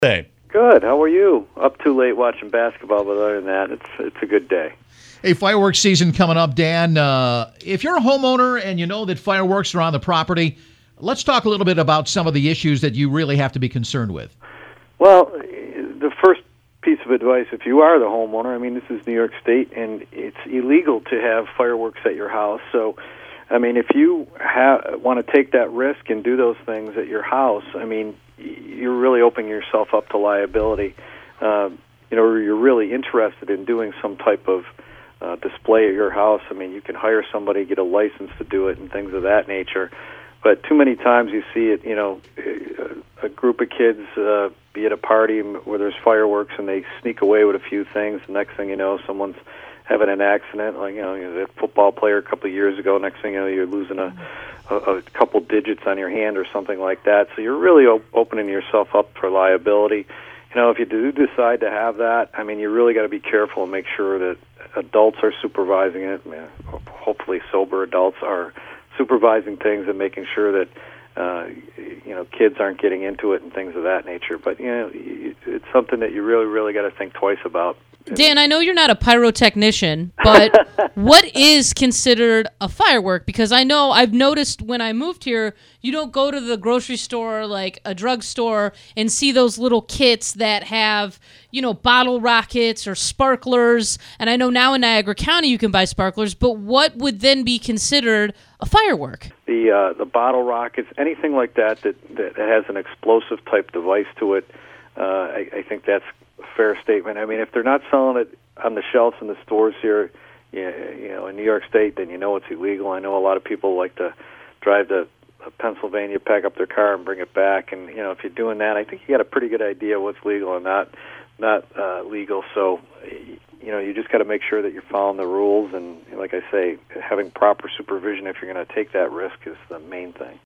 Hey. Good. How are you? Up too late watching basketball, but other than that, it's a good day. Hey, fireworks season coming up, Dan. If you're a homeowner and you know that fireworks are on the property, let's talk a little bit about some of the issues that you really have to be concerned with. Well, the first piece of advice, if you are the homeowner, I mean, this is New York State, and it's illegal to have fireworks at your house. So, I mean, if you want to take that risk and do those things at your house, I mean, you're really opening yourself up to liability. You're really interested in doing some type of display at your house. I mean, you can hire somebody, get a license to do it, and things of that nature. But too many times you see it, a group of kids be at a party where there's fireworks and they sneak away with a few things. The next thing you know, someone's having an accident, like a football player a couple of years ago. Next thing you know, you're losing a couple digits on your hand or something like that. So you're really opening yourself up for liability. If you do decide to have that, I mean, you really got to be careful and make sure that adults are supervising it. Hopefully sober adults are supervising things and making sure that kids aren't getting into it and things of that nature. But it's something that you really, really got to think twice about. Dan, I know you're not a pyrotechnician, but what is considered a firework? Because I know I've noticed when I moved here, you don't go to the grocery store like a drugstore and see those little kits that have, bottle rockets or sparklers. And I know now in Niagara County you can buy sparklers, but what would then be considered a firework? The bottle rockets, anything like that has an explosive type device to it, I think that's fair statement. I mean, if they're not selling it on the shelves in the stores here, in New York State, then it's illegal. I know a lot of people like to drive to Pennsylvania, pack up their car, and bring it back. And if you're doing that, I think you got a pretty good idea what's legal and not legal. So you just got to make sure that you're following the rules. And like I say, having proper supervision if you're going to take that risk is the main thing.